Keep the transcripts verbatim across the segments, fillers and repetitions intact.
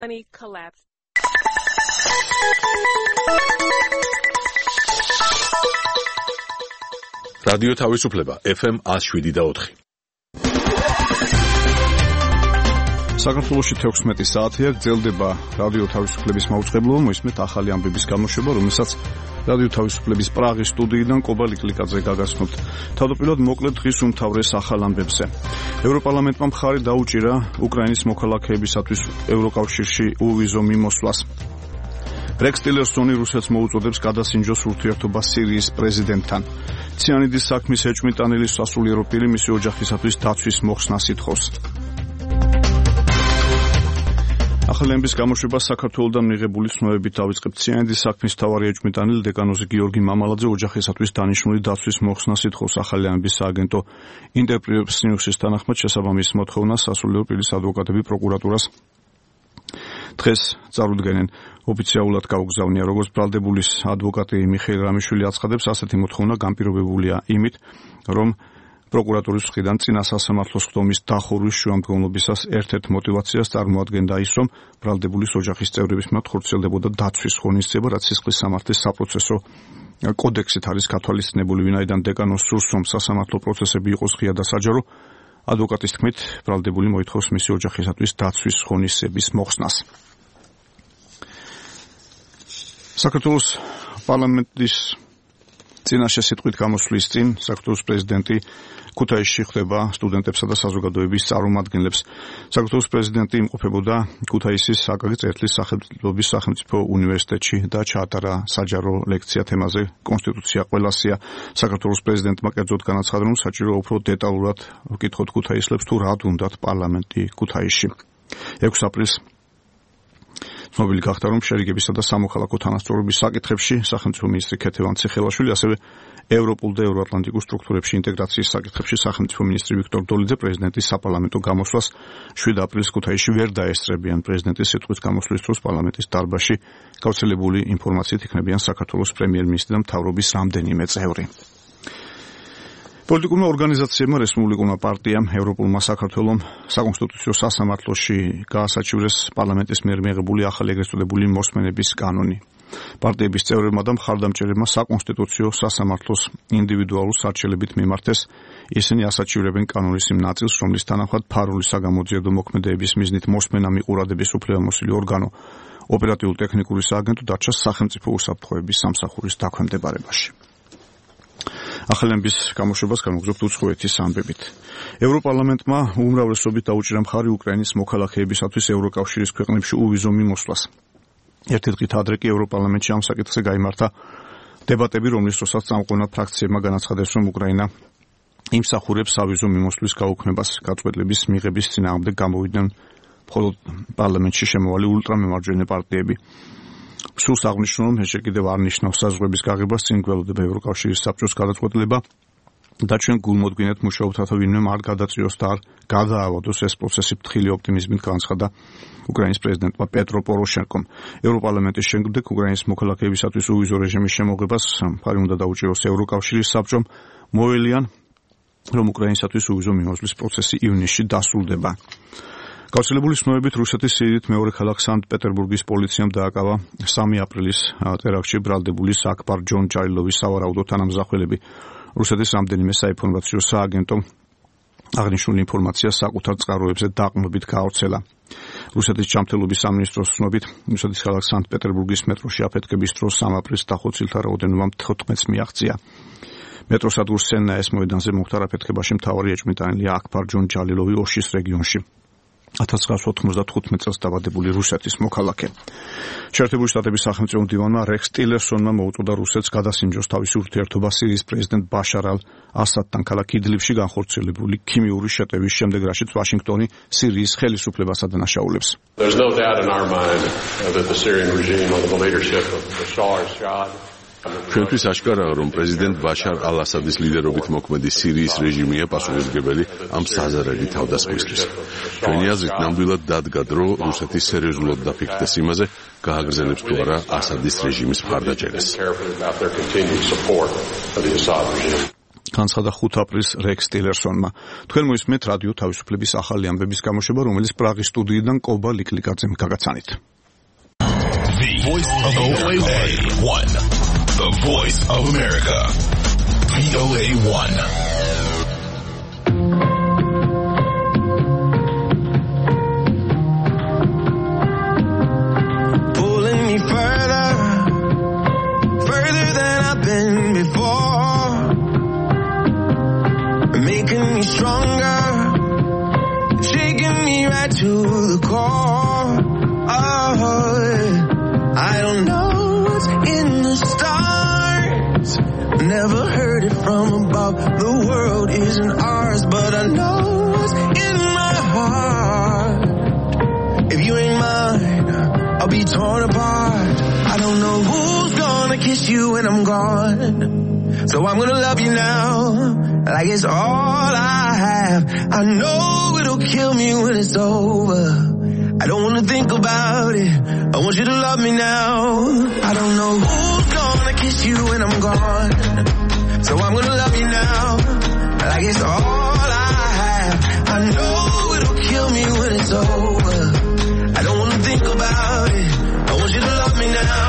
Money collapsed. რადიო თავისუფლება ეფ ემ one oh seven და four. საქართველოში თექვსმეტი საათია, გრძელდება რადიო თავისუფლების მაუწყებლობა, მოისმენთ ახალი ამბების გამოშვება, რომელსაც რადიო თავისუფლების პრაღის სტუდიიდან კობა ლიკლიკაძე გაგაცნობთ. თავდაპირველად მოკლედ დღის უმთავრეს ახალ ამბებზე. ევროპარლამენტმა მხარი დაუჭირა უკრაინის მოქალაქეებისათვის ევროკავშირში უვიზო მიმოსვლას. რექს ტილერსონი რუსეთს მოუწოდებს გადასინჯოს ურთიერთობა სირიის პრეზიდენტთან. ციანიდის საქმის ეჭვმიტანილი სასულიერო პირი მისი ოჯახისათვის დაცვის მოხსნას ითხოვს. ახალების გამოშვება საქართველოსთან მიღებული ცნობებით დავიწყებთ. ციანიდის საქმის მთავარი ეჭვმიტანილი დეკანოზი გიორგი მამალაძე ოჯახისათვის დანიშნული დაცვის მოხსნას ითხოვს. ახალების სააგენტო ინტერპრეს ნიუსის თანახმად შესაბამის მოთხოვნას სასულიერო პირის ადვოკატები პროკურატურას დღეს წარუდგენენ. ოფიციალურად გაუგზავნია, როგორც ბრალდებულის ადვოკატი მიხეილ რამიშვილი აცხადებს, ასეთი მოთხოვნა განპირობებულია იმით, რომ პროკურატურის მხრიდან წინა სასამართლოს ხდომის დახურვის შუამდგომლობისას ერთ-ერთ მოტივაციას წარმოადგენდა ის, რომ ბრალდებულის ოჯახის წევრების მიმართ ხორციელდებოდა დაცვის ღონისძიება, რაც სისხლის სამართლის საპროცესო კოდექსით არის გათვალისწინებული, ვინაიდან დეკანოს სურს, რომ სასამართლო პროცესები იყოს ღია და საჯარო. ადვოკატის თქმით, ბრალდებული მოითხოვს მისი ოჯახისათვის დაცვის ღონისძიების მოხსნას. საქართველოს პარლამენტის წინაშე სიტყვით გამოსვლის წინ საქართველოს პრეზიდენტი ქუთაისში ხვდება სტუდენტებსა და საზოგადოების წარმომადგენლებს. საქართველოს პრეზიდენტი იმყოფებოდა ქუთაისის აკაკი წერეთლის სახელმწიფოების სახელმწიფო უნივერსიტეტში და ჩაატარა საჯარო ლექცია თემაზე კონსტიტუცია ყველასია. საქართველოს პრეზიდენტმა კერძოდ განაცხადა, რომ საჭიროა უფრო დეტალურად ვკითხოთ ქუთაისლებს თუ რად უნდათ პარლამენტი ქუთაისში. ექვსი აპრილს ცნობილი გახდა, რომ შერიგებისა და სამოქალაქო თანასწორობის საკითხებში სახელმწიფო მინისტრი ქეთევან ციხელაშვილი, ასევე ევროპულ და ევროატლანტიკურ სტრუქტურებში ინტეგრაციის საკითხებში სახელმწიფო მინისტრი ვიქტორ დოლიძე პრეზიდენტის საპარლამენტო გამოსვლას შვიდ აპრილს ქუთაისში ვერ დაესწრებიან. პრეზიდენტის სიტყვის გამოსვლის დროს პარლამენტის დარბაზში გავრცელებული ინფორმაციით იქნებიან საქართველოს პრემიერ-მინისტრი და მთავრობის რამდენიმე წევრი. პოლიტიკურმა ორგანიზაციებმა, რესპუბლიკურმა პარტიამ, ევროპულმა საქართველომ საკონსტიტუციო სასამართლოში გაასაჩივრეს პარლამენტის მიერ მიღებული ახალი ეგრეთ წოდებული მოსმენების კანონი. პარტიების წევრებმა და მხარდამჭერებმა საკონსტიტუციო სასამართლოს ინდივიდუალურ სარჩელებით მიმართეს. ისინი ასაჩივრებენ კანონის იმ ნაწილს, რომლის თანახმად ფარული საგამოძიებო მოქმედებების მიზნით მოსმენა მიყურადების უფლებამოსილი ორგანო ოპერატიულ-ტექნიკური სააგენტო დარჩა სახელმწიფო უსაფრთხოების სამსახურის დაქვემდებარებაში. ახალების გამოშვებას გამოგზავნებთ უცხოეთის ამბებით. ევროპარლამენტმა უმრავლესობით დაუჭირა მხარი უკრაინის მოქალაქეებისათვის ევროკავშირის ქვეყნებში უვიზო მიმოსვლას. ერთი დღით ადრე კი ევროპარლამენტში ამ საკითხზე გაიმართა დებატები, რომლის დროსაც წამყვანად ფრაქციებმა განაცხადეს, რომ უკრაინა იმსახურებს სავიზო მიმოსვლის გაუქმებას. გაწყვეტილების მიღების წინააღმდეგ გამოვიდნენ მხოლოდ პარლამენტში შემოვალი ულტრამემარჯვენე პარტიები. სულს აღნიშნულ, რომ ეს კიდევ არ ნიშნავს საზღვრების გაღებას, წინ გველოდება ევროკავშირის საბჭოს გადაწყვეტილება და ჩვენ გულმოდგინეთ მუშაობთ, რათა ვინმე არ გადაწიოს და არ გადაავადოს ეს პროცესი. ფრთხილი ოპტიმიზმით განაცხადა უკრაინის პრეზიდენტმა პეტრო პოროშენკომ. ევროპარლამენტის შემდეგ უკრაინის მოქალაქეებისათვის უვიზო რეჟიმის შემოღებას მხარი უნდა დაუჭიროს ევროკავშირის საბჭომ. მოელიან, რომ უკრაინისათვის უვიზო მიმოსვლის პროცესი ივნისში დასრულდება. გავრცელებული ცნობებით რუსეთის სიდიდით მეორე ქალაქ სანქტ-პეტერბურგის პოლიციამ დააკავა სამი აპრილის ტერაქტში ბრალდებულის აკბარ ჯონ ჯალილოვის სავარაუდო თანამზახველები. რუსეთის რამდენიმე საინფორმაციო სააგენტომ აღნიშნული ინფორმაცია საკუთარ წყაროებზე დაყრდნობით გაავრცელა. რუსეთის ჯანმრთელობის სამინისტროს ცნობით, რუსეთის ქალაქ სანქტ-პეტერბურგის მეტროში აფეთქების დროს სამი აპრილს დახოცილთა რაოდენობამ თხუთმეტს მიაღწია. მეტროსადგურ სენნაეს მოედანზე მომხდარ აფეთქებაში მთავარი ეჭვმიტანილი აკბარ ჯონ ჯალილოვი ოშის რეგიონში. ათას ცხრაასი ოთხმოცდათხუთმეტ წელს დაბადებული რუსეთის მოქალაქე. შეერთებული შტატების სახელმწიფო მდივანმა რექს ტილერსონმა მოუწოდა რუსეთს გადასინჯოს თავისი ურთიერთობა სირიის პრეზიდენტ ბაშარ ალ-ასადთან ქალაქ იდლიბში განხორციელებული ქიმიური შეტევის შემდეგ, რაშიც ვაშინგტონი სირიის ხელისუფლებას ადანაშაულებს. There's no doubt in our mind that the Syrian regime under the leadership of Bashar al-Assad ჩვენთვის აშკარაა, რომ პრეზიდენტ ბაშარ ალ-ასადის ლიდერობით მოქმედი სირიის რეჟიმია პასუხისმგებელი ამ საზარელი თავდასხმისთვის. ჩვენი აზრით, ნამდვილად დადგა დრო რუსეთის სერიოზულად დაფიქრდეს იმაზე, გააგრძელებს თუ არა ასადის რეჟიმის მხარდაჭერას. განცხადა ხუთი აპრილის რექს ტილერსონმა. თქვენ მოისმენთ რადიო თავისუფლების ახალი ამბების გამოშვება, რომელიც პრაღის სტუდიიდან კობა ლიკლიკაძემ გაგაცანით. The Voice of O A one. The Voice of America. V O A one. Pulling me further, further than I've been before. Making me stronger, shaking me right to the core. Oh, I don't know what's in the stars. Never heard it from above. The world isn't ours, but I know what's in my heart. If you ain't mine, I'll be torn apart. I don't know who's gonna kiss you when I'm gone. So I'm gonna love you now, like it's all I have. I know it'll kill me when it's over. I don't wanna think about it. I want you to love me now. I don't know who's gonna kiss you when I'm gone. So I'm gonna love you now, like it's all I have. I know it'll kill me when it's over. I don't wanna think about it. I want you to love me now.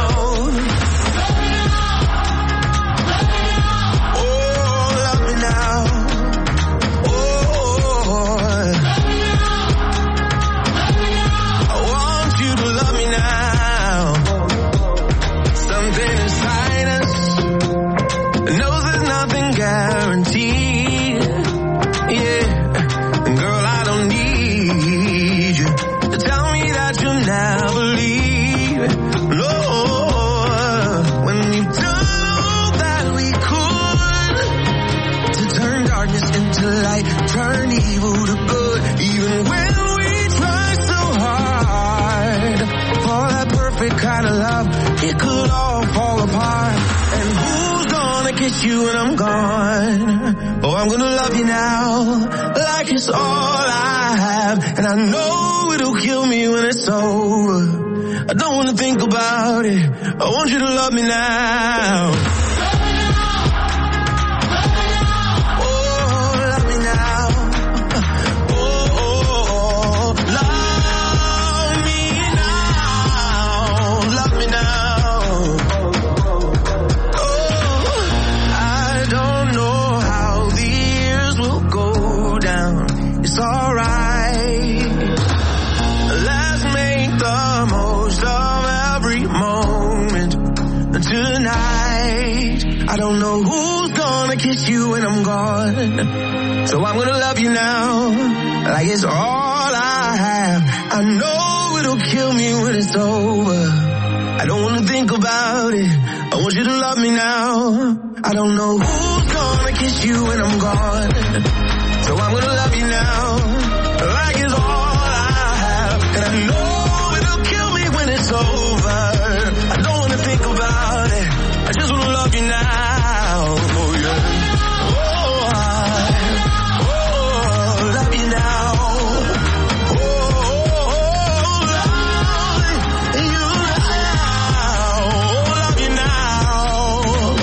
It could all fall apart. And who's gonna kiss you when I'm gone? Oh, I'm gonna love you now, like it's all I have. And I know it'll kill me when it's over. I don't wanna think about it. I want you to love me now. I don't know who's gonna kiss you when I'm gone. So I'm gonna love you now, like it's all I have. I know it'll kill me when it's over. I don't wanna think about it. I want you to love me now. I don't know who's gonna kiss you when I'm gone. So I'm gonna love you now, like it's all I have. And I know it'll kill me when it's over. I don't wanna think about it. I just wanna love you now. Oh yeah. Oh, I, oh, love you now. Oh, oh, love you now. Oh, love you now.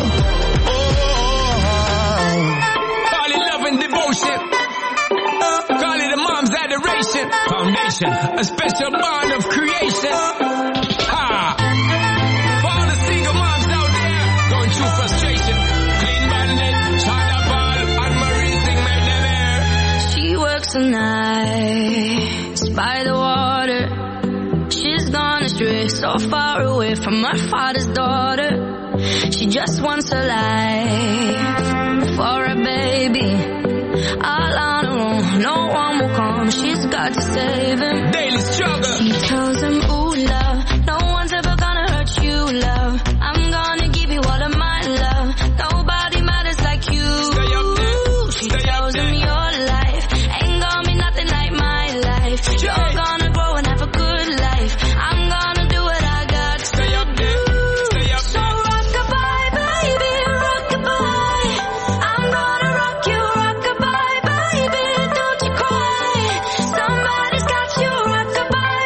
Oh. Call it love and devotion. Call it a mom's adoration. Foundation, a special bond of creation. Ha! For all the single moms out there going through frustration. Clean bandit, China ball, and Marie sing make them air. She works the nights by the water. She's gone astray, so far away from her father's daughter. She just wants a life for a baby. All on her own, no one will come. She's got to save him. Daily struggle. She tells him, ooh, love, no one's ever gonna hurt you, love. I'm gonna give you all of my love. Nobody matters like you. Stay up there. She Stay tells up him there. your life ain't gonna be nothing like my life. You're gonna grow and have a good life. I'm gonna do what I got to Stay up there. Stay up So there. rock-a-bye, baby, rock-a-bye. I'm gonna rock you, rock-a-bye, baby, don't you cry. Somebody's got you, rock-a-bye,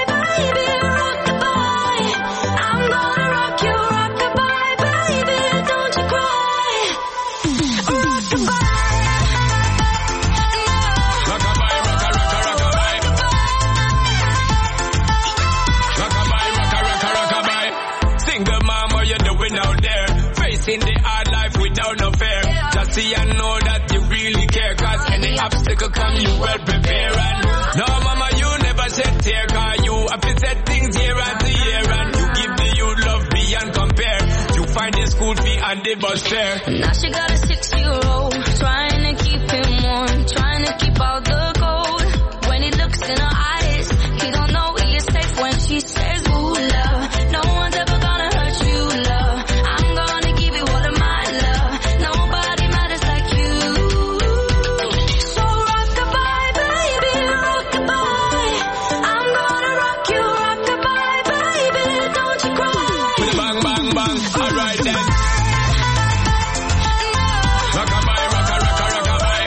living the hard life without no fear. Just see and know that you really care, cause any obstacle come you well prepare. And no mama you never shed tear, cause you have to set things year after year. And you give the youth love beyond compare. You find the school fee and the bus fare. Now she got a six-year-old, trying to keep him warm, trying to keep out the cold. When he looks in her eyes, he don't know he is safe when she says, ooh, love, no one's ever gonna hurt you, love. I'm gonna give you all of my love. Nobody matters like you. So rock-a-bye, baby, rock-a-bye. I'm gonna rock you, rock-a-bye, baby, don't you cry. With a bang, bang, bang, alright then. Rock-a-bye, rocka, rocka, rock-a-bye.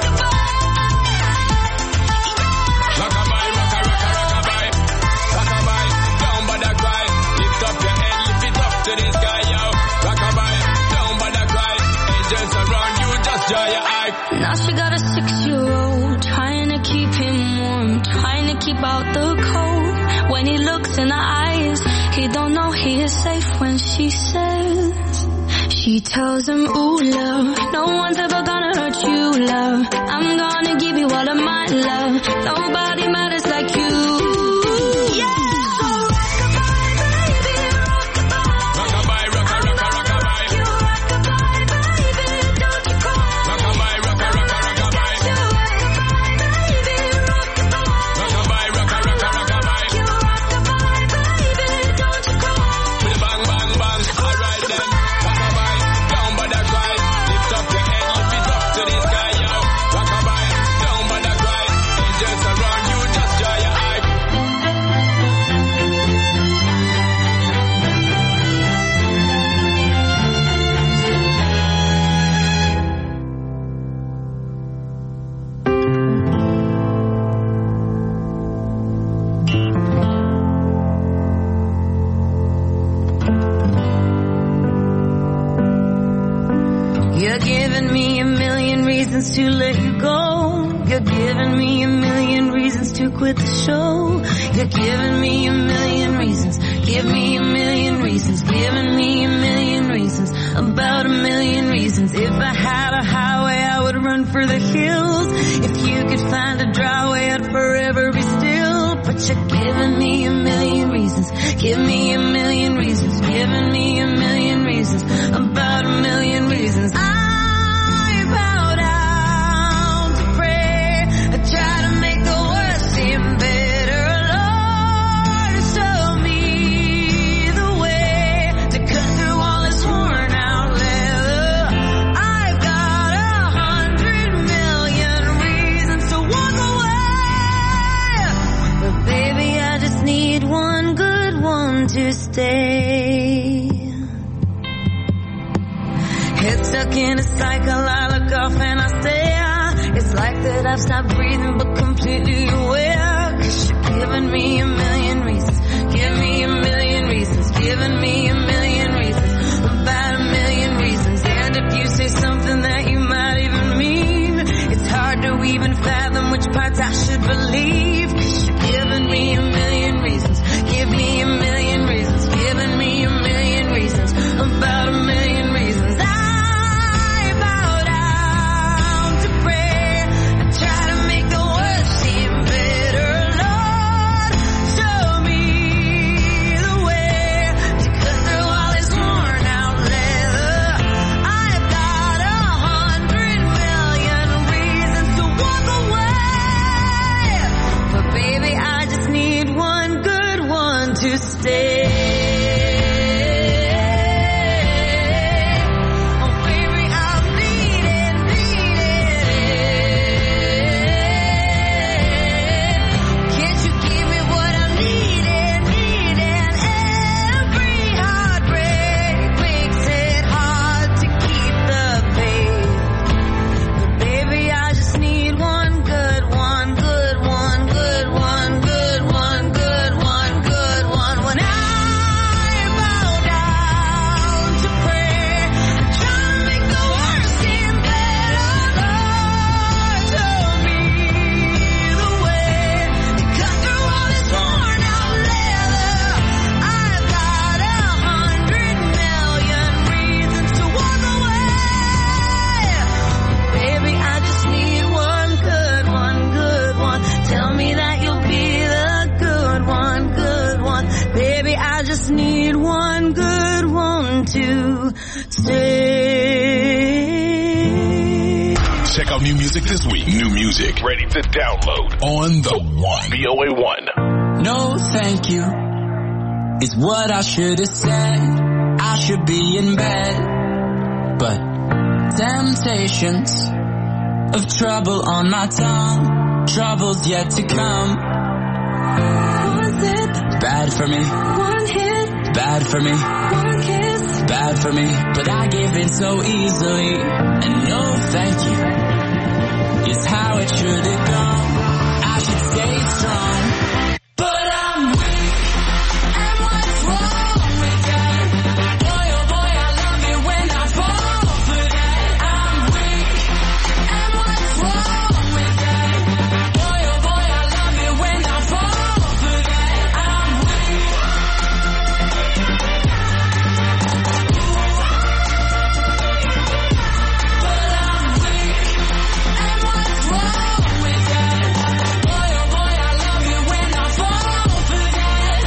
Rock-a-bye, rocka, rocka, rock-a-bye. Rock-a-bye, down by the cry. Lift up your head, lift it up to the sky, yo. Rock-a-bye, down by the cry. Angels around you, just dry your eye. Now she got a six-year-old, trying to keep him warm, trying to keep out the cold. When he looks in her eyes, he don't know he is safe when she says, she tells him, ooh, love, no one's ever gonna hurt you, love. I'm gonna give you all of my love. Nobody matters like you. Yeah! So rock-a-bye, baby, rock-a-bye. Rock-a-bye, rocka, rocka, rock-a-bye. You rock-a-bye, baby, don't you cry. Rock-a-bye, rocka, rocka, rock-a-bye. You rock-a-bye, baby, rock-a-bye. Rock-a-bye, rocka, rocka, rock-a-bye. You rock-a-bye, baby, don't you cry. With a bang, bang, bang, alright then. Rock-a-bye, down by the cry. Lift up your head, lift it up to the sky, yo. Rock-a-bye, down by the cry. Angels around you, just dry your eye. You're giving me a million reasons to let you go. You're giving me a million reasons to quit the show. You're giving me a million reasons. Give me a million reasons. Giving me a million reasons. About a million reasons. If I had a highway, I would run for the hills. If you could find a dry way, I'd forever be still. But you're giving me a million reasons. Give me a million reasons. Giving me a million reasons. About a million reasons. I bow down to pray. I try to make the worst seem better. Lord, show me the way to cut through all this worn out leather. I've got a hundred million reasons to walk away. But baby, I just need one good one to stay. Head stuck in a cycle, I look off and I stare. It's like that I've stopped breathing but completely aware. Cause you're giving me a million reasons. Give me a million reasons. Giving me a million reasons. About a million reasons. And if you say something that you might even mean, it's hard to even fathom which parts I should believe. Cause you're giving me a million reasons. Give me a million reasons. Giving me a million reasons. About a million reasons. I bow down to pray. I try to make the worst seem better. Lord, show me the way to cut through all this worn out leather. I've got a hundred million reasons to walk away. But baby, I just need one good one to stay. One, good one, good one, good one, good one. When I to stay. Check out new music this week. New music ready to download on the One. V O A One. No, thank you is what I should have said. I should be in bed, but temptations of trouble on my tongue, trouble's yet to come. One sip, Bad for me, one hit, bad for me, one kiss. bad for me, but I give in so easily. And no thank you is how it should have gone. I should stay strong, but I'm weak. And what's wrong with that? Boy, oh boy, I love it when I fall for that. I'm weak. And what's wrong with that? Boy, oh boy, I love it when I fall for that. I'm weak. But I'm weak. And what's wrong with that? Boy, oh boy, I love it when I fall for that.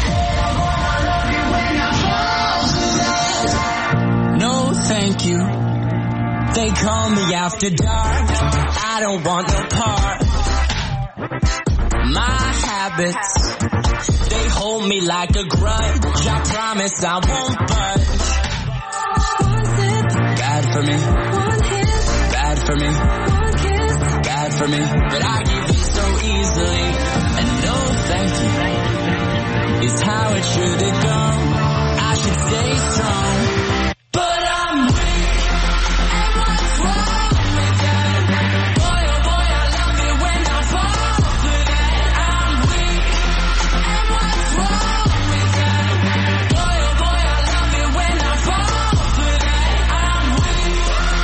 No, thank you. They call me after dark. I don't want no part. My habits, they hold me like a grudge. I promise I won't budge. One sip, Bad for me, one hit, bad for me, one kiss. bad for me, but I give in so easily. And no thank you is how it should have gone. I should stay strong, but I'm weak. And what's wrong with that? Boy, oh boy, I love it when I fall for that. I'm weak. And what's wrong with that? Boy, oh boy, I love it when I fall for that. I'm weak.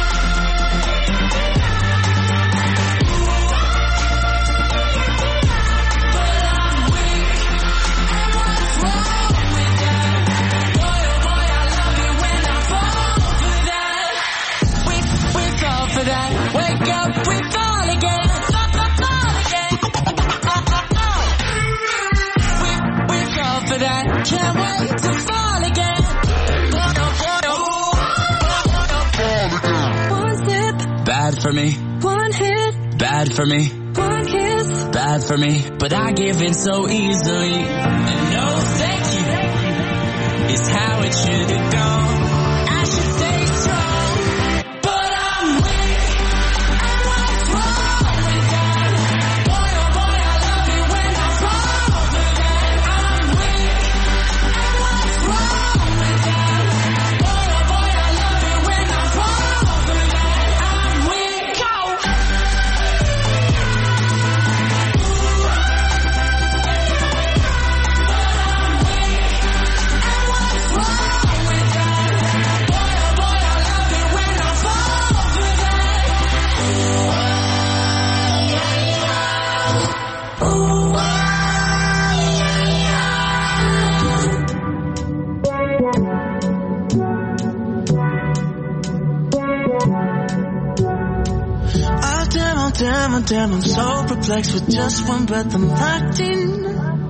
But I'm weak. And what's wrong with that? Boy, oh boy, I love it when I fall for that. We we fall for that. Wake up, we fall again. Fall, fall, fall again. We we fall for that. Can't wait to fall again. One sip, Bad for me, one hit, bad for me, one kiss. bad for me, but I give in so easily. And no thank you is how it should have gone. I should stay strong, but I'm weak. And what's wrong with that? Boy, oh boy, I love it when I fall for that. I'm weak. And what's wrong with that? Boy, oh boy, I love it when I fall for that. I'm weak. Go. Oh damn, oh damn, oh damn, I'm so perplexed with just one breath I'm locked in.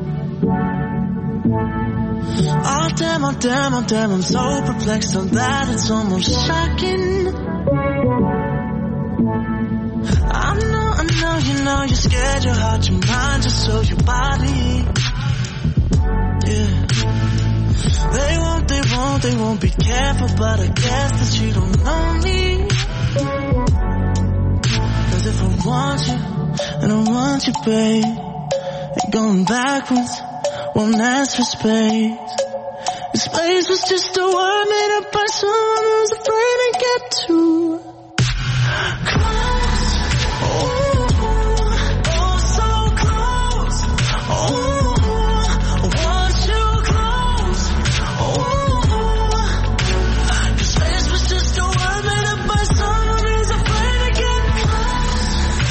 Oh damn, oh damn, oh damn, I'm so perplexed so that it's almost shocking. I know, I know, you know, you're scared, your heart, your mind, just so your body. Yeah. They won't, they won't, they won't be careful, but I guess that you don't know me. Cause if I want you, and I want you, babe, and going backwards won't ask for space. And space was just a word made up by someone who's afraid to get too close. Oh, oh, so close. Oh, I want you close. Oh, 'cause space was just a word made up by someone who's afraid to get close.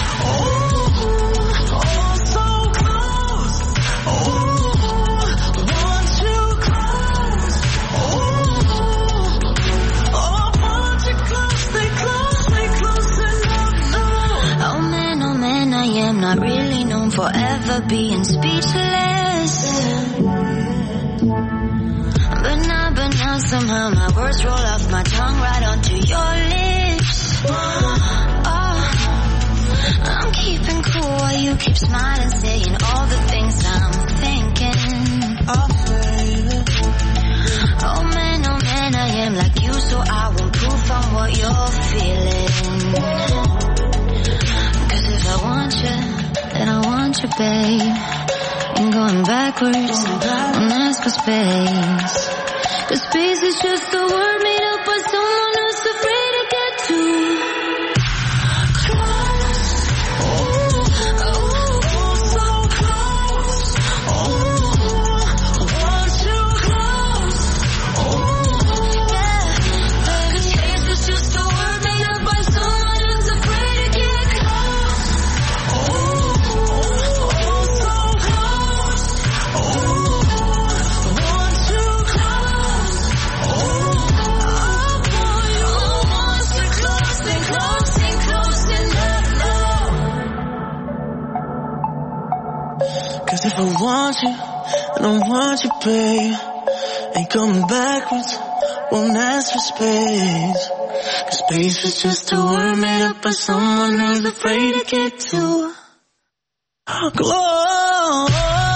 Oh, oh, so close. Oh, I want you close. Oh, oh, I want you close. Stay close, stay close enough. No. Oh man, oh man, I am not really known for ever being speechless. But now, but now sound, somehow my words roll off my tongue right onto your lips. Oh, I'm keeping cool while you keep smiling, saying all the things I'm thinking. Oh, baby. Oh man, oh man, I am like you, so I want proof on what you're feeling. Cause if I want you, then I want you, babe. Ain't going backwards, don't ask for space. Cause space is just a word made up by someone who's afraid to get too close. Oh, oh, so close. Oh, want you close. Oh, yeah. Cause space is just a word made up by someone who's afraid to get close. Oh, oh, so close. Oh, want you close. Cause if I want you, I don't want you, babe. Ain't coming backwards, won't ask for space. Cause space is just a word made up by someone who's afraid to get too close.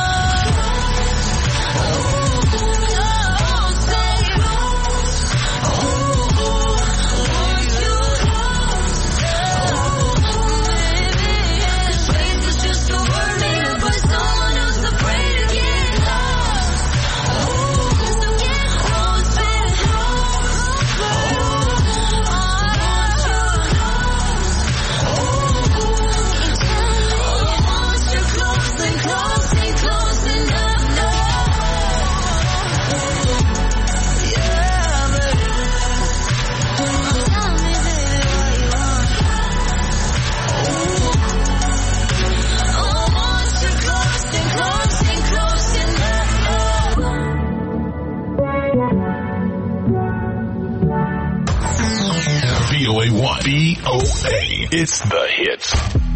V O A one. V O A. It's the hits.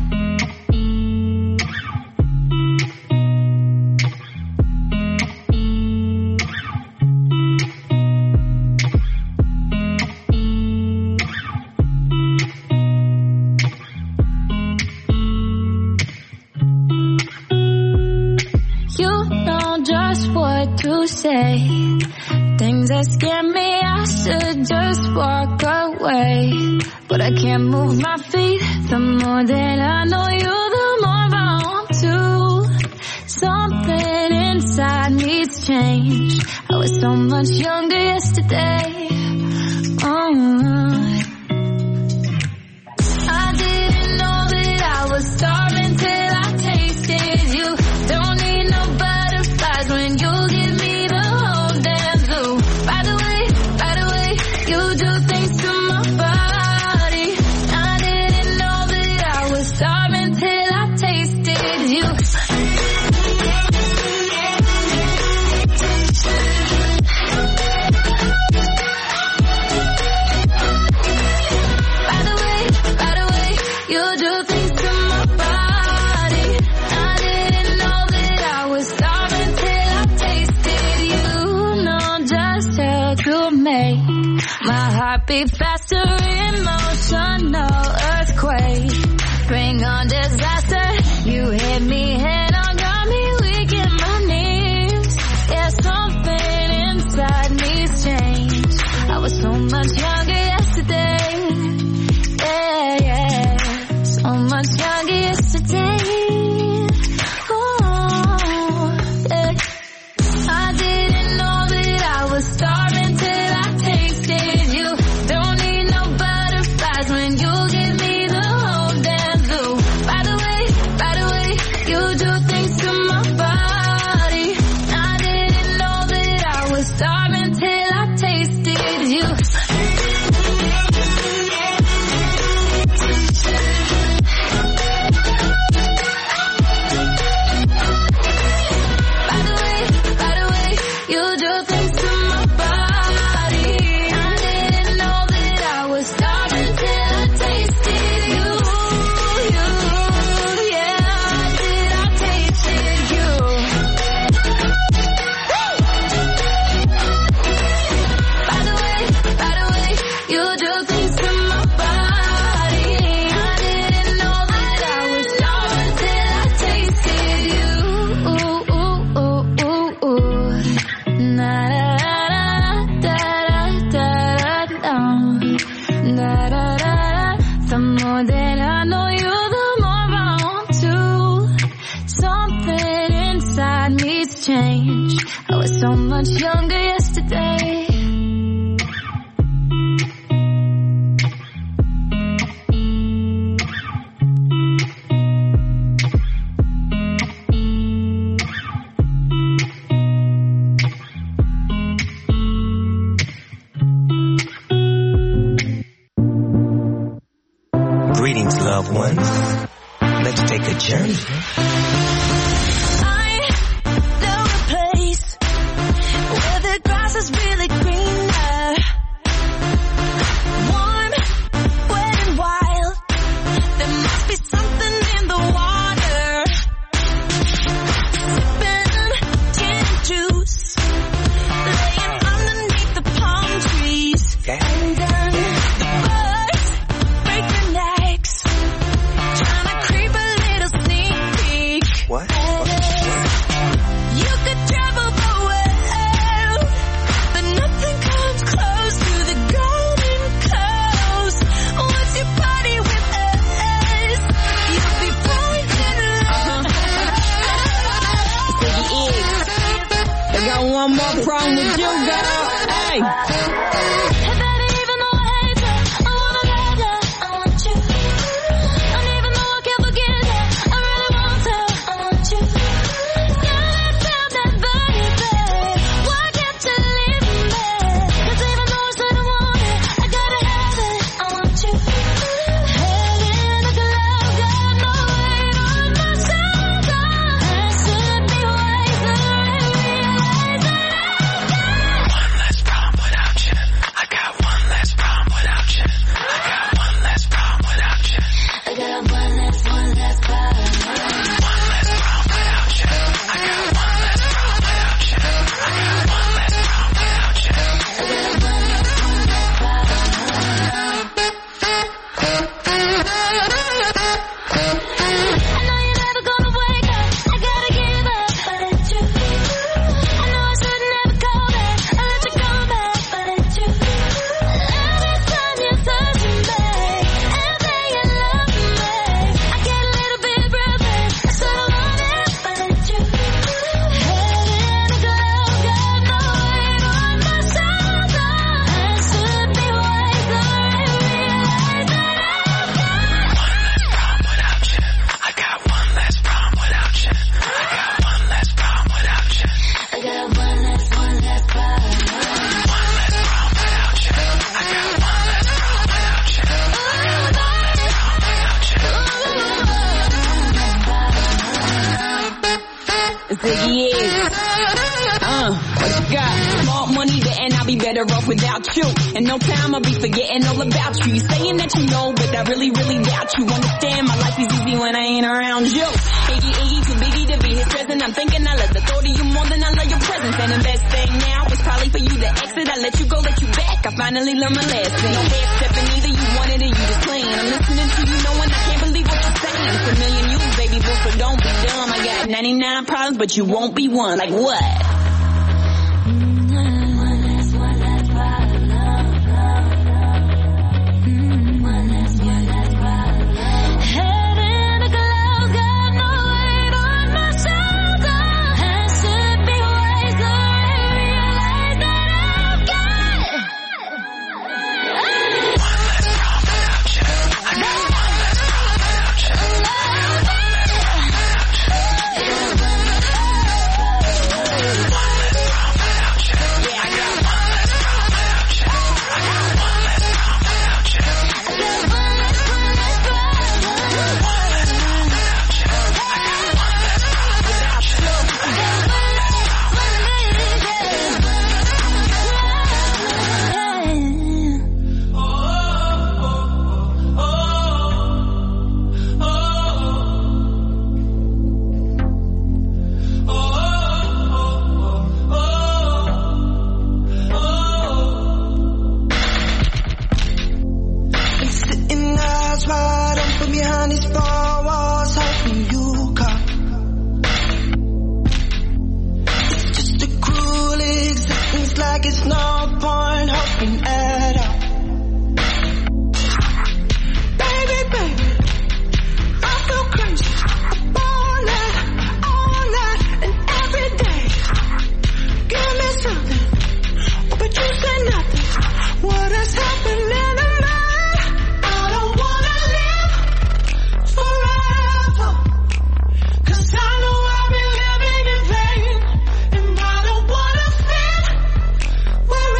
You know just what to say. Things that scare me, I should just walk away. But I can't move my feet. The more that I know you, the more I want to. Something inside needs change. I was so much younger yesterday. Oh, I didn't know that I was starving till I tasted you. Don't need no butterflies when you give me the whole damn zoo. By the way, by the way, you do things to my body. I didn't know that I was starving till I tasted you. By the way, by the way, you do things to my body. I didn't know that I was starving till I tasted you. Know just how to make my heart beat faster, emotional earthquake. Bring on disaster. You hit me head on, got me weak in my knees. Yeah, something inside needs change. I was so much younger yesterday. Yeah, yeah, so much younger yesterday. Oh, yeah. I didn't know that I was starving till I tasted you. Don't need no butterflies when you give me the whole damn zoo. By the way, by the way, you do things to my body. I didn't know that I was starving till I tasted you. By the way, by the way, you do things to my body. I didn't know that I was starving till I tasted you. You, yeah, did I tasted you. Greetings, loved ones. Let's take a journey. I know a place where the grass is really greener. Warm, wet and wild. There must be something in the water. Sipping gin and juice, laying underneath the palm trees. Okay. And then the birds break their necks, trying to creep a little sneak peek. What? You could travel the world, but nothing comes close to the golden coast. Once you party with us, you'll be falling in love. Ziggy Iggs. I got one more problem with you, girl. Hey. And then even though I hate her, I wanna let her, I want you. And even though I can't forget her, I really want her, I want you. Gotta tell that body, babe, why can't you leave me? 'Cause even though I said I want it, I gotta have it, I want you. Head in the cloud, got no weight on my shoulder. I should be wiser and realize that One less problem without you. I got one less problem without you. I got one less problem without you. I got one less, one less problem. One less problem without you. I got one less problem without you. I got one less problem without you. I got one less, one less problem. I know you're never gonna wake up, I gotta give up, but it's you. I know I should never call back, I let you go back, but it's you. Every time you're touching me, and say you love me, I get a little bit breathless, I said I want it, but it's you. Head in the cloud, got no weight on my shoulder. I should be wiser and realize that I got one less problem without you. I got one less problem without you. I got one less, one less problem. One less problem without you. I got one less problem without you. Ziggy Iggs. Uh, what you got? Smart money there and I'll be better off without you. And no time I'll be forgetting all about you. You saying that you know, but I really, really doubt you. Understand my life is easy when I ain't around you. Iggy, Iggy, too biggie to be his present. I'm thinking I love the thought of you more than I love your presence. And the best thing now is probably for you to exit. I let you go, let you back. I finally learned my lesson. No head stepping either, you wanted it, you just playing. I'm listening to you knowing I can't believe what you're saying. It's a million you, baby, but so don't be dumb. I got ninety-nine problems, but you won't be one. Like what? One less, one less problem. One less, one less problem. Head in the clouds, got no weight on my shoulder. I should be wiser and realize that I've got One less problem without you. I got one less problem without you. Where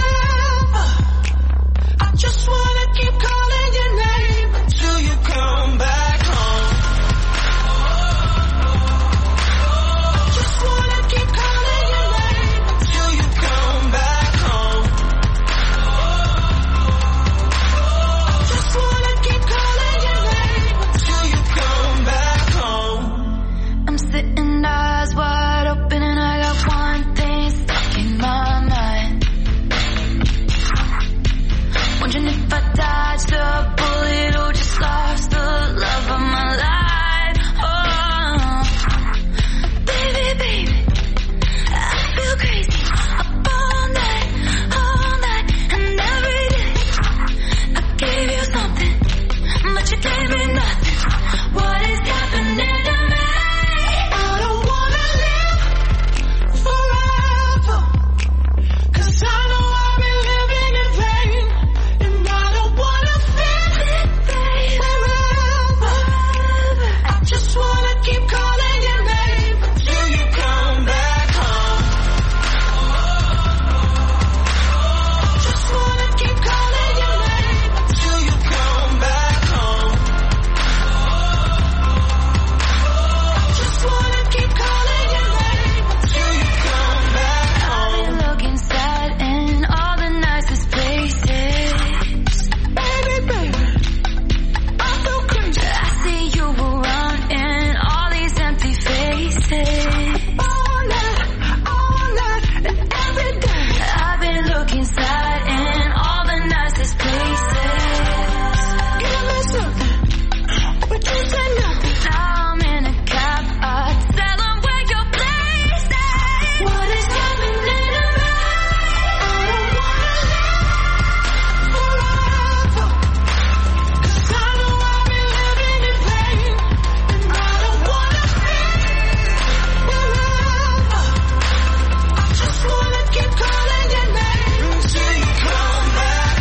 look inside in all the nicest places. Can I miss something? But you said no. Now I'm in a cab, I tell them where your place is. What is happening around? I don't wanna live forever. Cause I know I've been living in pain. And I don't wanna be forever. I just wanna keep calling your name until you come back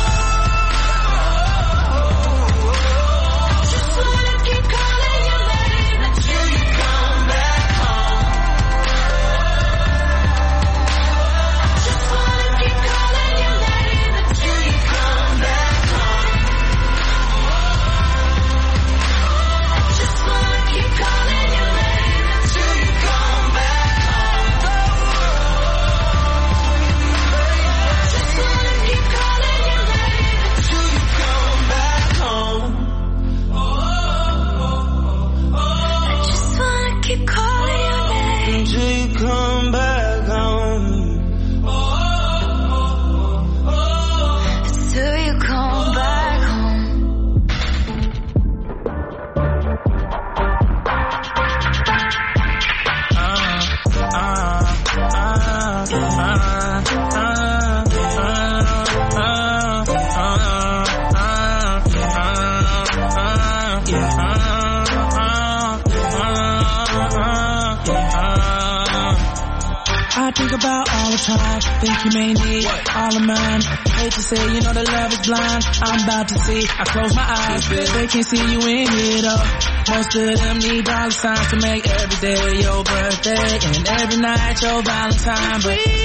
home. Just wanna keep calling your name until you come back home. Just wanna keep calling your name until you come back home. Just wanna keep calling your name until you come back home. Just wanna keep calling your name until you come back home. I just wanna keep calling your name until you come back home. Until you come back home. I think about all the time, think you may need all of mine. Hate to say, you know the love is blind. I'm about to see, I close my eyes, they can't see you in here though. Most of them need dollar signs to make every day your birthday and every night your Valentine. But we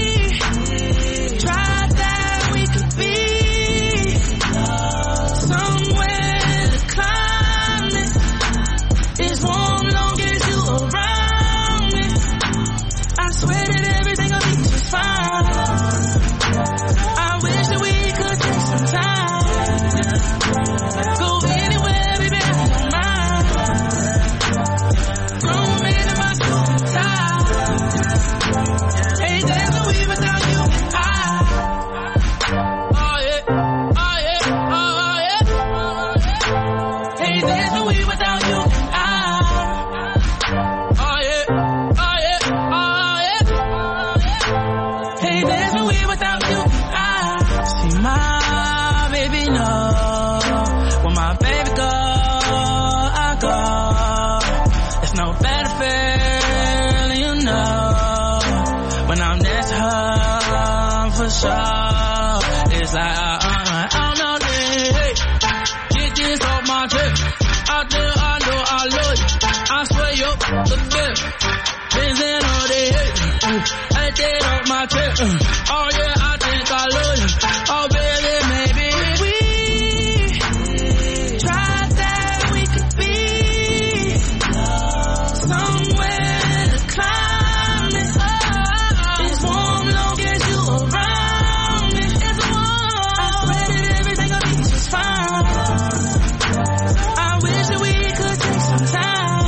tried that we could be somewhere the climate is warm long as you around me. I swear that everything will be just fine. I wish that we could take some time. Go anywhere, baby, I don't mind. Grown man in my suit and tie. Hey, there's no way without you and I. Oh yeah, oh yeah, oh yeah. Hey, there's no way without you and I. Oh yeah, oh yeah, oh yeah. Hey, there's no way without you and I. See my baby know when my baby go, I go. There's no better feeling, you know, when I'm next to her for sure. It's like I, I, I don't know this. Get this off my chest. I do, I know I love you. I swear you're the best. Things in all they hate. I did off my chest. Oh yeah, I think I love you. Oh baby, maybe we tried that we could be somewhere the climate is warm long as you around me. It's warm. I swear that everything will be just fine. I wish that we could take some time.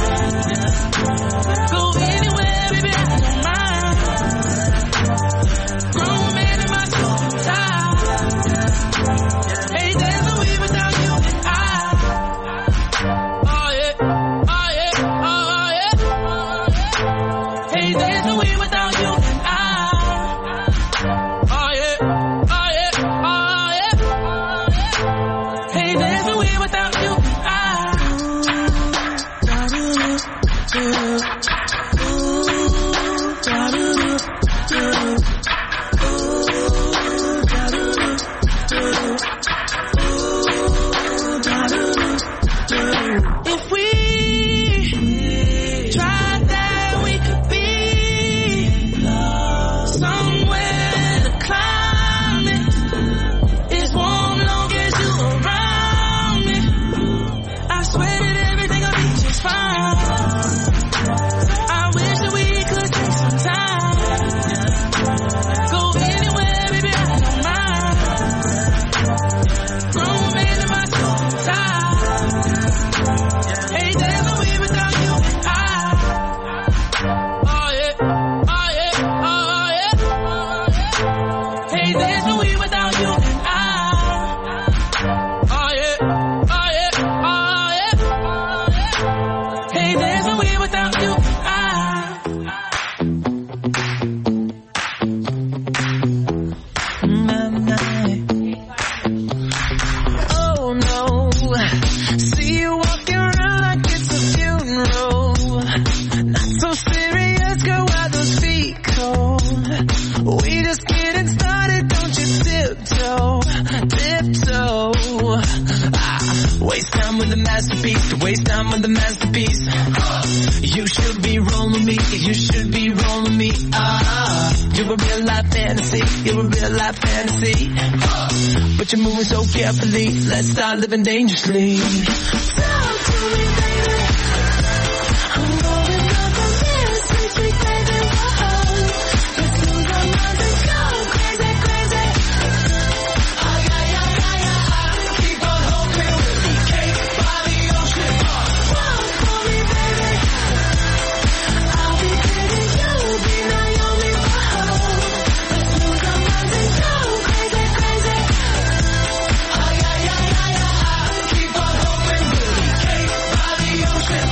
Go anywhere, baby, I don't mind. Grown man waste time with the masterpiece. You should be rolling me, you should be rolling me. Ah, you're a real life fantasy, you're a real life fantasy. But you're moving so carefully, let's start living dangerously. Talk to me, baby. I'm going up on this, sweet, sweet baby. Whoa, let's lose our minds and go crazy, crazy. Ah, yeah, yeah, yeah, yeah. Keep on hoping we'll be cake by the ocean. Walk for me, baby. I'll be pretty, you'll be Naomi. Whoa, let's lose our minds and go crazy, crazy. Ah, yeah, yeah, yeah, yeah. Keep on hoping we'll be cake by the ocean.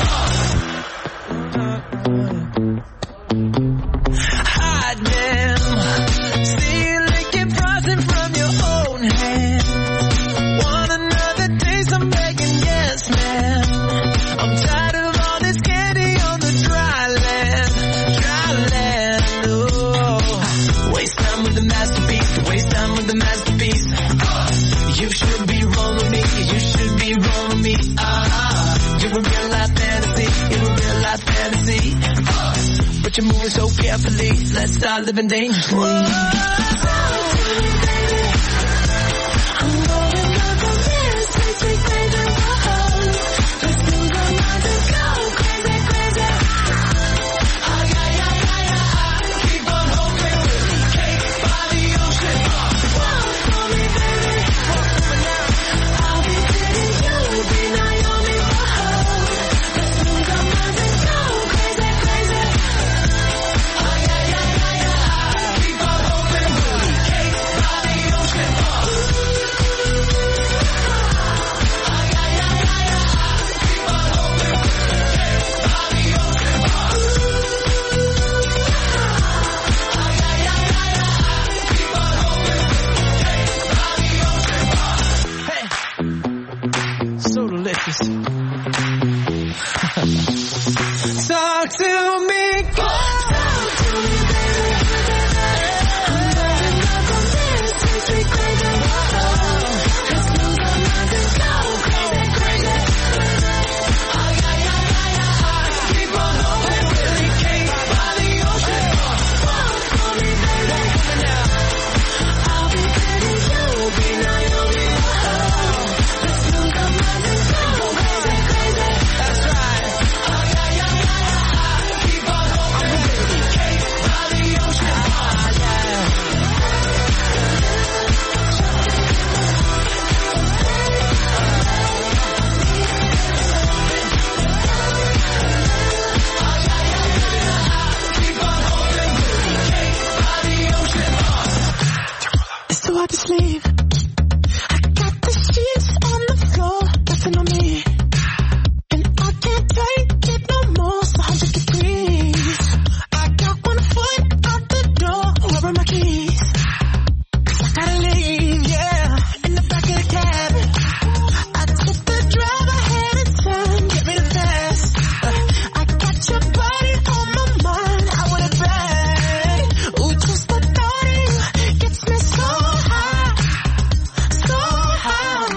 Hide them, see licking frosting from your own hand. Want another taste? I'm begging, yes, man. I'm tired of all this candy on the dry land, dry land. Oh, waste time with the masterpiece, waste time with the masterpiece. You should be rolling me, you should be rolling me. Ah, you're a real life fantasy, you're a real life fantasy. But you're moving so carefully, let's start living dangerously. Talk to me, baby. I'm going up on this, sweet, sweet baby. Whoa, let's lose our minds and go crazy, crazy. Ah, yeah, yeah, yeah, yeah. Keep on hoping we'll be cake by the ocean. Walk for me, baby. I'll be pretty, you'll be Naomi. Whoa, let's lose our minds and go crazy, crazy. Ah, yeah, yeah, yeah, yeah. Keep on hoping we'll be cake by the ocean. Ah, yeah, yeah, yeah, yeah. Keep on hoping we'll be cake by the ocean. Ah, yeah, yeah, yeah, yeah. Keep on hoping we'll be cake by the ocean. Hey, so delicious. Talk to me, girl. Talk to me, baby. I'm going up on this, sweet, sweet baby. Whoa, let's lose our minds and go crazy, crazy. Ah, yeah, yeah, yeah, yeah. Keep on hoping we'll be cake by the ocean. Walk for me, baby. I'll be pretty, you'll be Naomi. Whoa, let's lose our minds and go crazy, crazy. That's right. Ah, yeah, yeah, yeah, yeah. Keep on hoping we'll be cake by the ocean. Ah, yeah. Keep on hoping we'll be cake by the ocean. It's too hard to sleep. I got the sheets on the floor, nothing on me. And I can't take it no more, it's a hundred degrees. I got one foot out the door, where are my keys? 'Cause I gotta leave, yeah, in the back of the cab. I took the drive ahead of time, get rid of fast. I got your body on my mind, I want it back. Ooh, just the thought of you gets me so high, so high.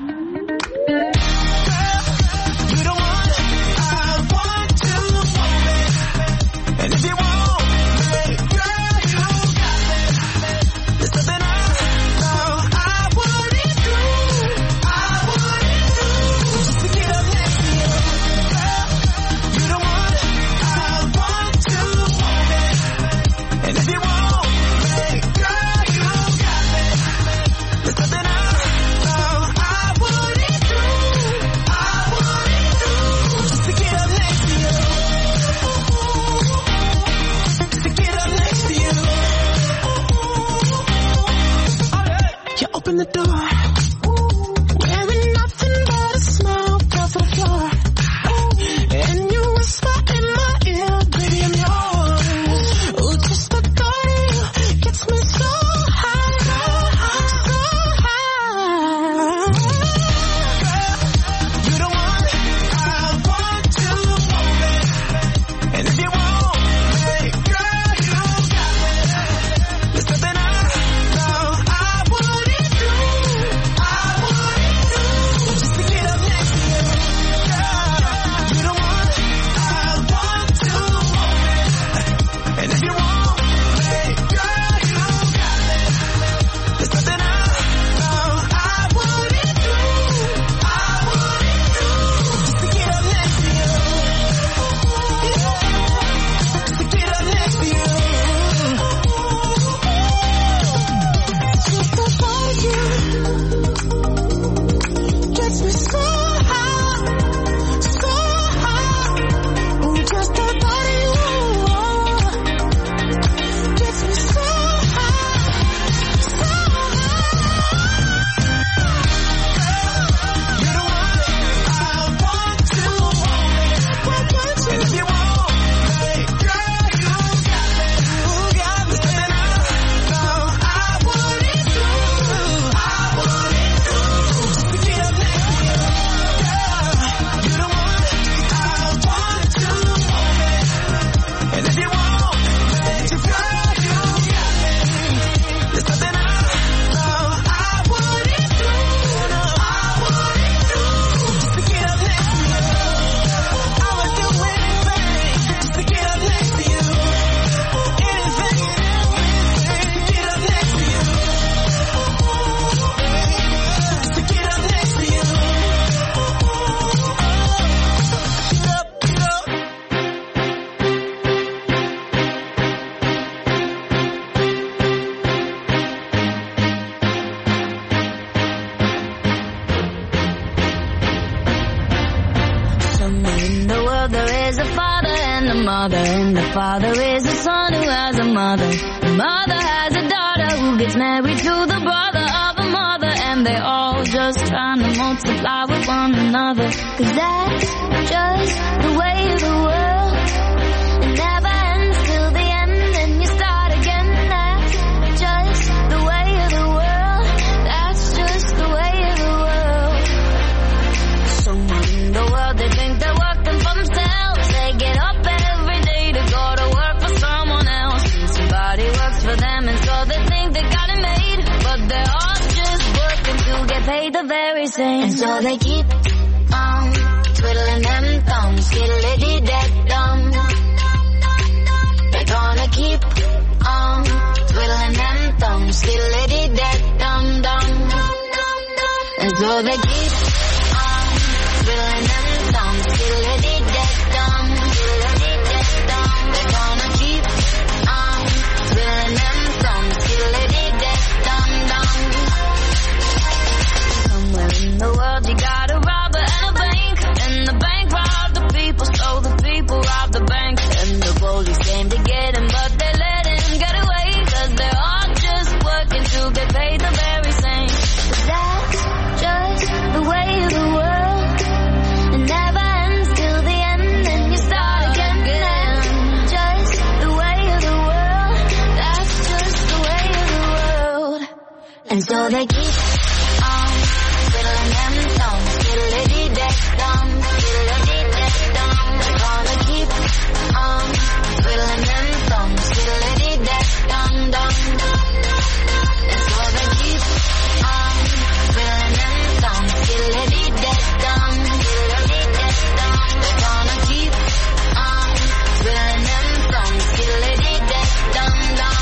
Girl, you don't want it, I want to own it. And if you want me, girl, you got me. There's something I know I wouldn't do, I wouldn't do, just to get up next to you. Girl, you don't want it, I want to own it. And if you want me, girl, you got me. There's something I know I wouldn't do, I wouldn't do, just to get up next to you. Just to get up next to you. You open the door, wearing nothing but a smile, fell to the floor. And you whisper in my ear, baby, I'm yours. Ooh, just the thought of you gets me so high, so high. Girl, you don't want it, I want to own it. And if you want me, girl, you got me. There's something I know I wouldn't do, father is a son who has a mother. The mother has a daughter who gets married to the brother of a mother, and they all just trying to multiply with one another. Cause that's just the way of the world. It never ends till the end, and you start again. That's just the way of the world. That's just the way of the world. Someone in the world, they think they're working for themselves. They get up every day to go to work for someone else. And somebody works for them, and so they think they got it made. But they're all just working to get paid the very same. And so they keep on twiddling them thumbs, skiddly-dee-dee-dum. They're gonna keep on twiddling them thumbs, skiddly-dee-dee-dum-dum. And so they keep on twiddling them thumbs, skiddly-dee-dee-dum, skiddly-dee-dee-dum. They're gonna keep on twiddling them thumbs, skiddly-dee-dee-dum-dum. Somewhere in the world you got a robber and a bank, and the bank robbed the people, so the people robbed the bank. And the police came to get him, but they let him get away, cause they're all just working to get paid the very same. That's just the way of the world. It never ends till the end, and you start again. That's just the way of the world. That's just the way of the world. And so they keep on twiddling them thumbs, skiddly-dee-dee-dum, skiddly-dee-dee-dum. They're gonna keep on twiddling them thumbs, skiddly-dee-dee-dum-dum. And so they keep on twiddling them thumbs, skiddly-dee-dee-dum, skiddly-dee-dee-dum. They're gonna keep on twiddling them thumbs, skiddly-dee-dee-dum-dum.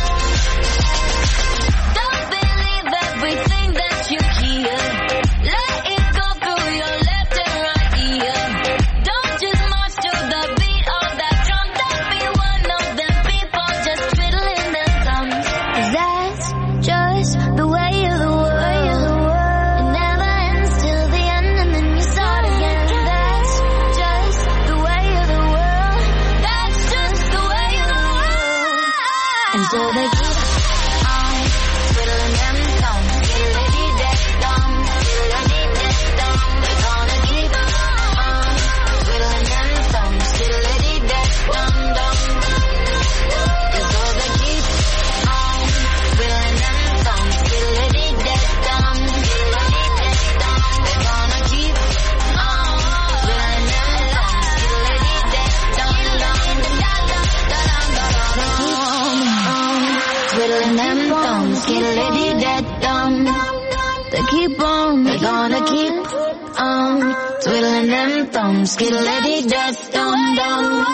Don't believe everything that you hear. Let it go through your left and right ear. Don't just march to the beat of that drum. Don't be one of them people just twiddling their thumbs. 'Cause that's just the way of the world. It never ends till the end, and then you start again. That's just the way of the world. That's just the way of the world. And so they keep on twiddling them thumbs, skiddly-dee-dee-dum, skiddly-dee-dee-dum. They're gonna keep on twiddling them thumbs, skiddly-dee-dee-dum-dum. And so they keep on twiddling them thumbs, skiddly-dee-dee-dum, skiddly-dee-dee-dum. They're gonna keep on twiddling them thumbs, skiddly-dee-dee-dum. They keep on, they're gonna keep on twiddling them thumbs, skiddly-dee-dee-dum-dum.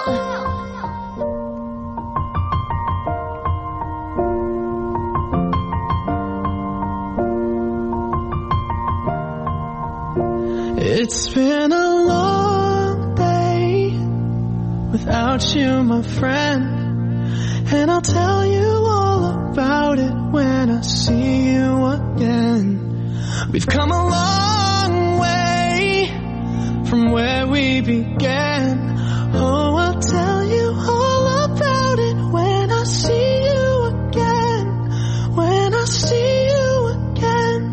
It's been a long day without you, my friend, and I'll tell you all about it when I see you again. We've come a long way from where we began. Oh, I'll tell you all about it when I see you again. When I see you again.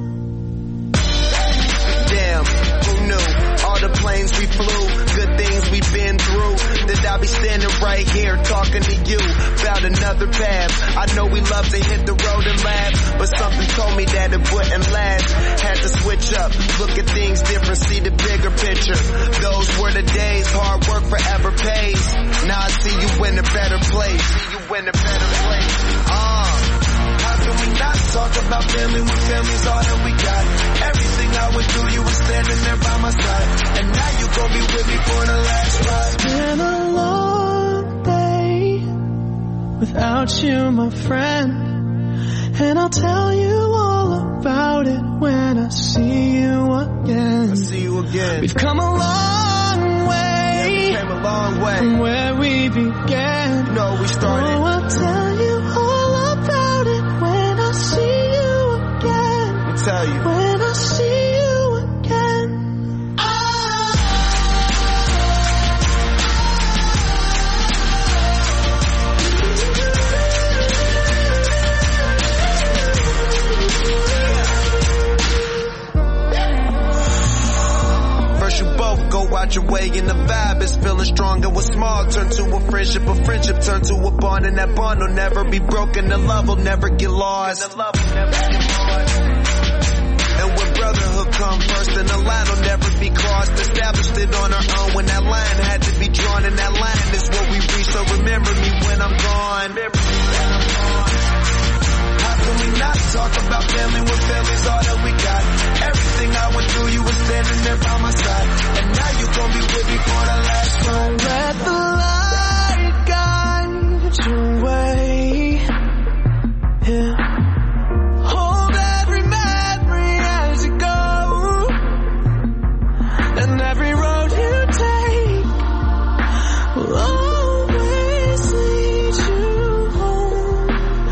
Damn, who knew? All the planes we flew, good things we've been through. That I'll be standing right here talking to you about another path. I know we love to hit the road and laugh, but something told me that it wouldn't last. Had to switch up, look at things different, see the bigger picture. Those were the days, hard work forever pays. Now I see you in a better place. See you in a better place. Uh, how can we not talk about family when family's all that we got? Everything I went through, you were standing there by my side, and now you gon' be with me for the last ride. It's been a long day without you, my friend, and I'll tell you all about it when I see you again. I see you again. We've come a long way, yeah, we came a long way from where we began. You know we started. Oh, I'll tell you all about it when I see you again. I'll tell you. When I see you again. feeling strong, and what's small turned to a friendship, a friendship turned to a bond, and that bond will never be broken, the love will never get lost. And the love will never get lost. And when brotherhood come first, then the line will never be crossed. Established it on our own when that line had to be drawn, and that line is what we reach. So remember me when I'm gone. How can we not talk about family when family's all that we got? Everything I went through, you were standing there by my side, and now you gon' be with me for the last one. Let the light guide your way. Yeah. Hold every memory as you go, and every road you take will always lead you home.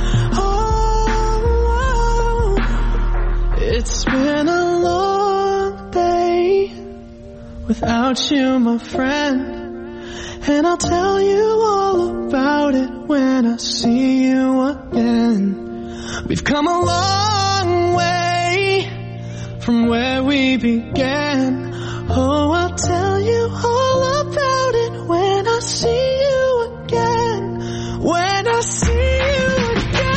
Oh, it's been a long day without you, my friend, and I'll tell you all about it when I see you again. We've come a long way from where we began. Oh, I'll tell you all about it when I see you again. When I see you again.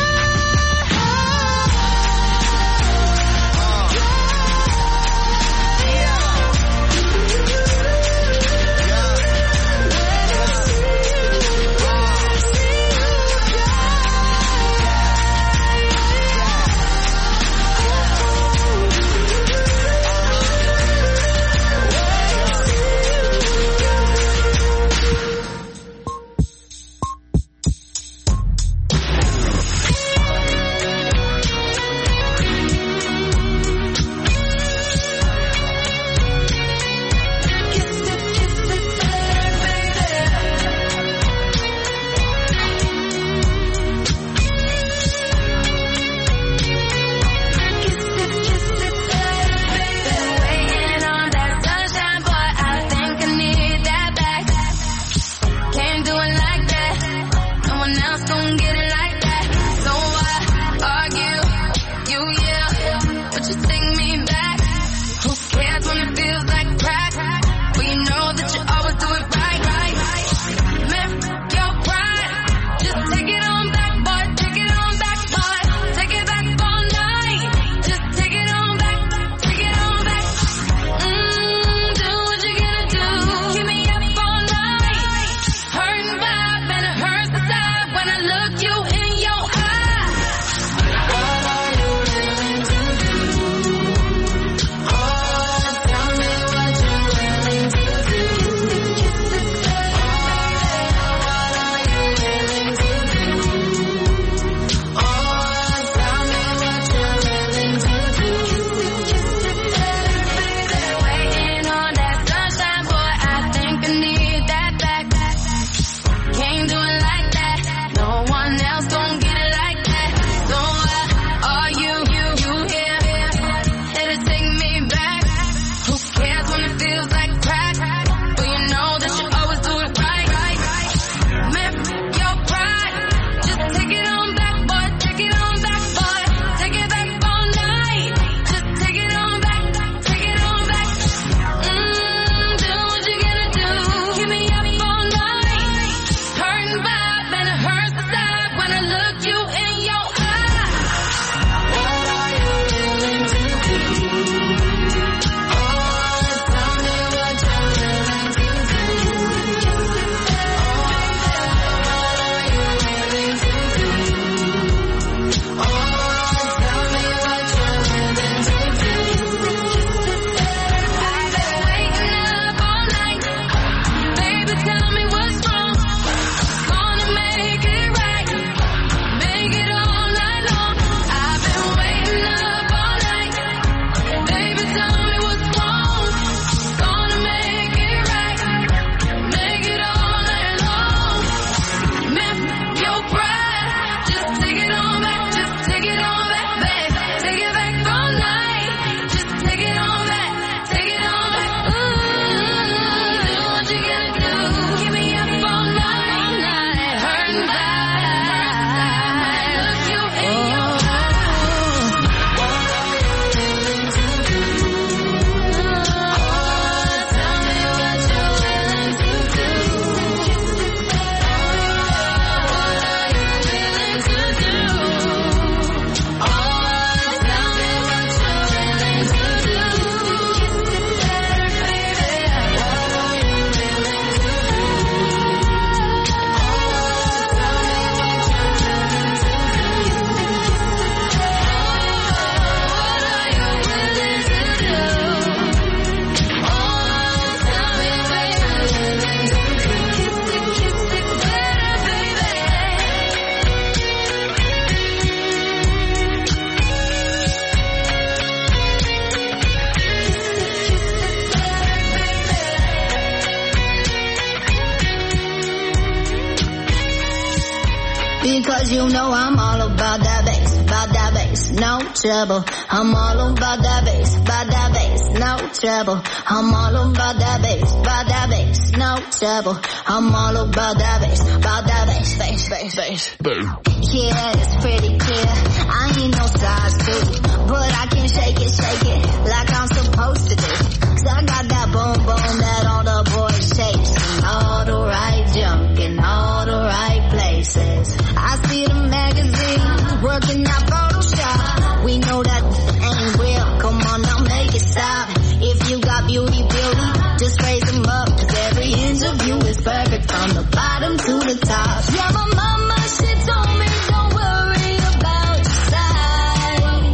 you know I'm all about that bass, about that bass, no trouble. I'm all about that bass, about that bass, no trouble. I'm all about that bass, about that bass, no trouble. I'm all about that bass, about that bass, bass, bass, bass. Yeah, it's pretty clear. I ain't no size two, but I can shake it, shake it like I'm supposed to do. Cause I got that boom boom that all the boys chase, and all the right junk in all the right places. I see the magazine working out Photoshop. We know that ain't real. Come on now, make it stop. If you got beauty, beauty, just raise them up. Cause every inch of you is perfect from the bottom to the top. Yeah, my mama, she told me don't worry about your size.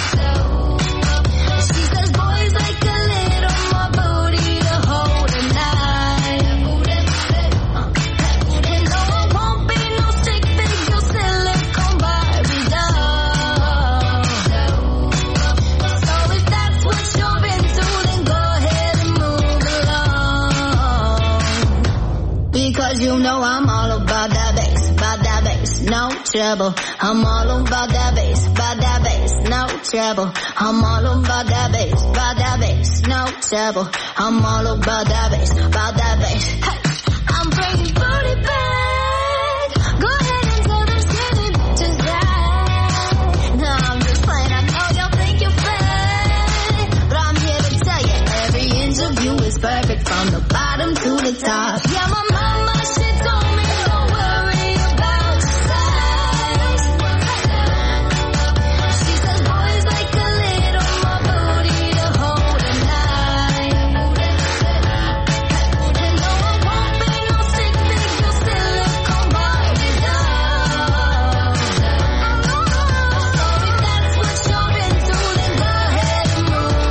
She says boys like a little more booty to hold at night. And no, I won't be no stick figure silicone Barbie doll. So if that's what you're into, then go ahead and move along. Because you know I'm all about that bass, about that bass, no trouble. I'm all about that bass, about that bass, no trouble. I'm all about that bass, about that bass, no trouble. I'm all about that bass, about that bass. Hey, I'm bringing booty back. Go ahead and tell them skinny bitches that. No, I'm just playing. I know y'all think you're fat, but I'm here to tell you every inch of you is perfect from the bottom to the top. Yeah, my mama, she told me don't worry about your size. She says boys like a little more booty to hold at night. And no, I won't be no stick figure silicone Barbie doll. So if that's what you're into, then go ahead and move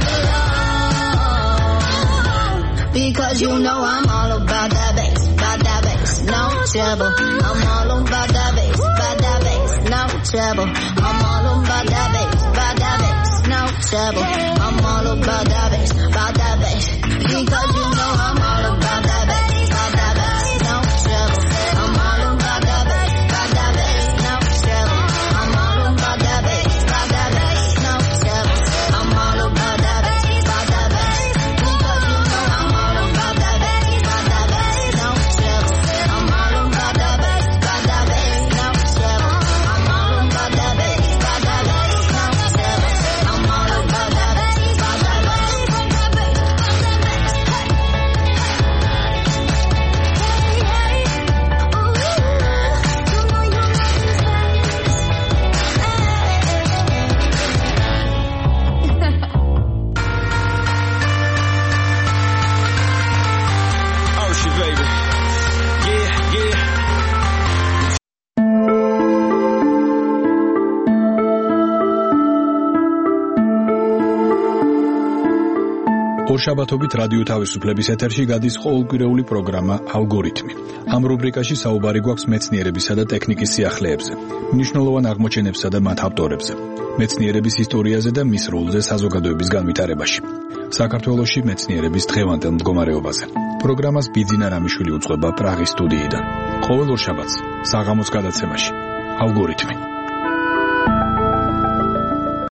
along. Because you know I'm all about that bass, about that bass, no trouble. I'm all about that bass, about that bass, no trouble. I'm all about that bass, about that bass, no trouble. I'm all about that bass, about that bass. Because you know I'm all about that bass, about that bass, no trouble. I'm all about that bass, about that bass, no trouble. I'm all about that bass, about that bass, no trouble. I'm all about that bass, about that bass. Because you know I'm all about that bass, about that bass, no trouble. I'm all about that bass, about that bass, no trouble. I'm all about that bass, about that bass, no trouble. I'm all about that bass, about that bass, about that bass, about that bass. Ocean, baby. Yeah, yeah. ორშაბათობით რადიო თავისუფლების ეთერში გადის ყოველკვირეული პროგრამა ალგორითმი. ამ რუბრიკაში საუბარი გვაქვს მეცნიერებისა და ტექნიკის სიახლეებზე, მნიშვნელოვან აღმოჩენებსა და მათ ავტორებზე, მეცნიერების ისტორიაზე და მის როლზე საზოგადოების განვითარებაში. საქართველოში მეცნიერების დღევანდელ მდგომარეობაზე. პროგრამას ბიძინა რამიშვილი უძღვება პრაღის სტუდიიდან. ყოველ ორშაბათს საღამოს გადაცემაში ალგორითმი.